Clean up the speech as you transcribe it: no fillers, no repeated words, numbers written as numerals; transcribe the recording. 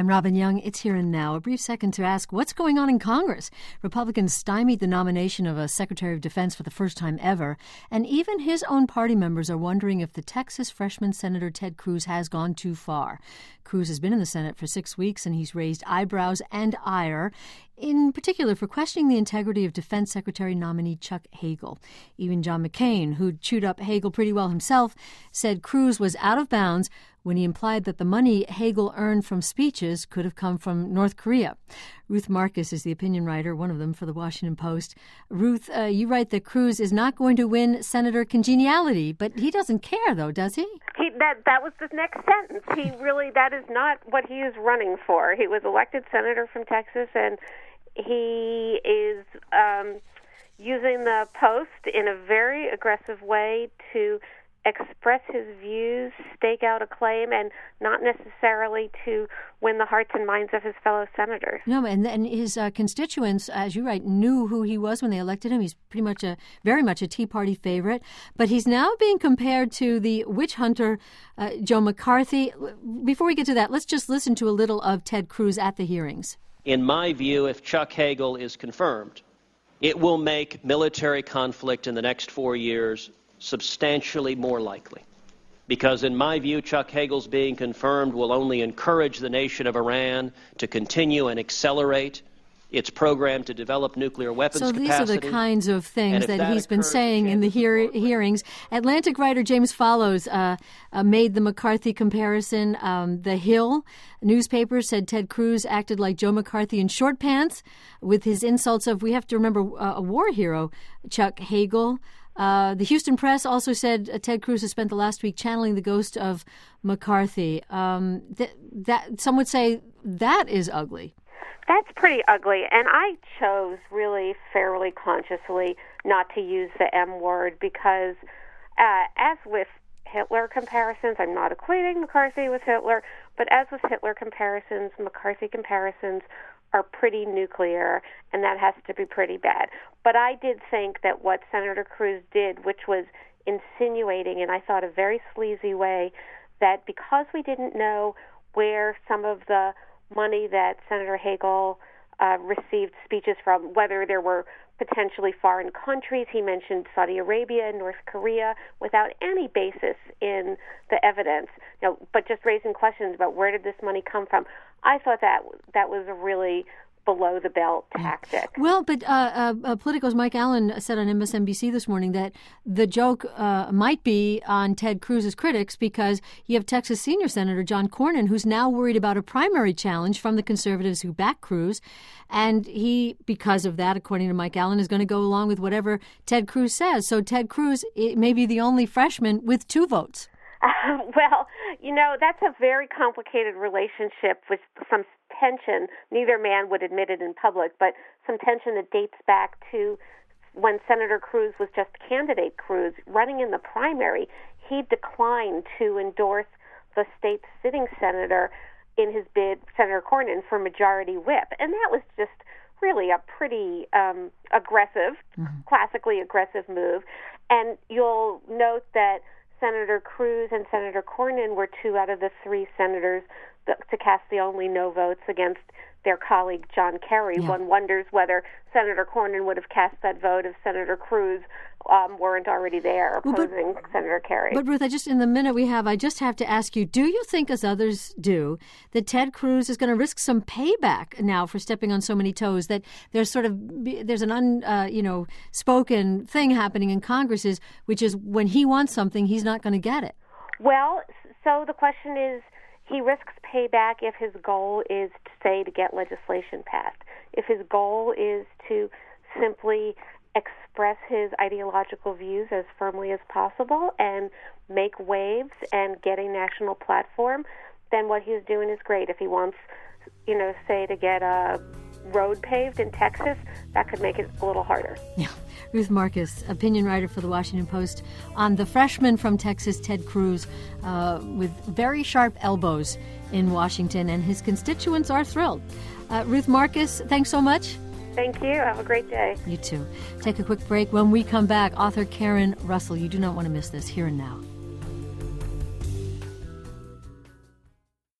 I'm Robin Young. It's Here and Now. A brief second to ask what's going on in Congress. Republicans stymied the nomination of a Secretary of Defense for the first time ever, and even his own party members are wondering if the Texas freshman Senator Ted Cruz has gone too far. Cruz has been in the Senate for 6 weeks, and he's raised eyebrows and ire, in particular for questioning the integrity of Defense Secretary nominee Chuck Hagel. Even John McCain, who chewed up Hagel pretty well himself, said Cruz was out of bounds when he implied that the money Hagel earned from speeches could have come from North Korea. Ruth Marcus is the opinion writer, one of them, for the Washington Post. Ruth, you write that Cruz is not going to win Senator congeniality, but he doesn't care, though, does he? That was the next sentence. That is not what he is running for. He was elected senator from Texas, and he is using the Post in a very aggressive way to express his views, stake out a claim, and not necessarily to win the hearts and minds of his fellow senators. No, and his constituents, as you write, knew who he was when they elected him. He's very much a Tea Party favorite. But he's now being compared to the witch hunter, Joe McCarthy. Before we get to that, let's just listen to a little of Ted Cruz at the hearings. In my view, if Chuck Hagel is confirmed, it will make military conflict in the next 4 years substantially more likely. Because in my view, Chuck Hagel's being confirmed will only encourage the nation of Iran to continue and accelerate its program to develop nuclear weapons capacity. So these are the kinds of things that he's been saying in the hearings. Atlantic writer James Fallows made the McCarthy comparison. The Hill newspaper said Ted Cruz acted like Joe McCarthy in short pants with his insults of, we have to remember, a war hero, Chuck Hagel. The Houston Press also said Ted Cruz has spent the last week channeling the ghost of McCarthy. That some would say that is ugly. That's pretty ugly, and I chose really fairly consciously not to use the M word because, as with Hitler comparisons, I'm not equating McCarthy with Hitler, but as with Hitler comparisons, McCarthy comparisons are pretty nuclear, and that has to be pretty bad. But I did think that what Senator Cruz did, which was insinuating, in I thought a very sleazy way, that because we didn't know where some of the money that Senator Hagel received speeches from, whether there were potentially foreign countries, he mentioned Saudi Arabia and North Korea, without any basis in the evidence, but just raising questions about where did this money come from. I thought that was a really below-the-belt tactic. Well, but Politico's Mike Allen said on MSNBC this morning that the joke might be on Ted Cruz's critics because you have Texas senior Senator John Cornyn, who's now worried about a primary challenge from the conservatives who back Cruz. And he, because of that, according to Mike Allen, is going to go along with whatever Ted Cruz says. So Ted Cruz may be the only freshman with 2 votes. Well, that's a very complicated relationship with some tension. Neither man would admit it in public, but some tension that dates back to when Senator Cruz was just candidate Cruz running in the primary. He declined to endorse the state's sitting senator in his bid, Senator Cornyn, for majority whip. And that was just really a pretty aggressive, classically aggressive move. And you'll note that Senator Cruz and Senator Cornyn were 2 out of the 3 senators to cast the only no votes against their colleague John Kerry. Yeah. One wonders whether Senator Cornyn would have cast that vote if Senator Cruz weren't already there opposing Senator Kerry. But Ruth, in the minute we have, I just have to ask you, do you think, as others do, that Ted Cruz is going to risk some payback now for stepping on so many toes, that there's an unspoken thing happening in Congress, which is when he wants something, he's not going to get it? Well, so the question is, he risks payback if his goal is, to get legislation passed. If his goal is to simply express his ideological views as firmly as possible and make waves and get a national platform, then what he's doing is great. If he wants, to get a road paved in Texas, that could make it a little harder. Yeah. Ruth Marcus, opinion writer for the Washington Post, on the freshman from Texas, Ted Cruz, with very sharp elbows in Washington, and his constituents are thrilled. Ruth Marcus, thanks so much. Thank you. Have a great day. You too. Take a quick break. When we come back, author Karen Russell. You do not want to miss this. Here and Now.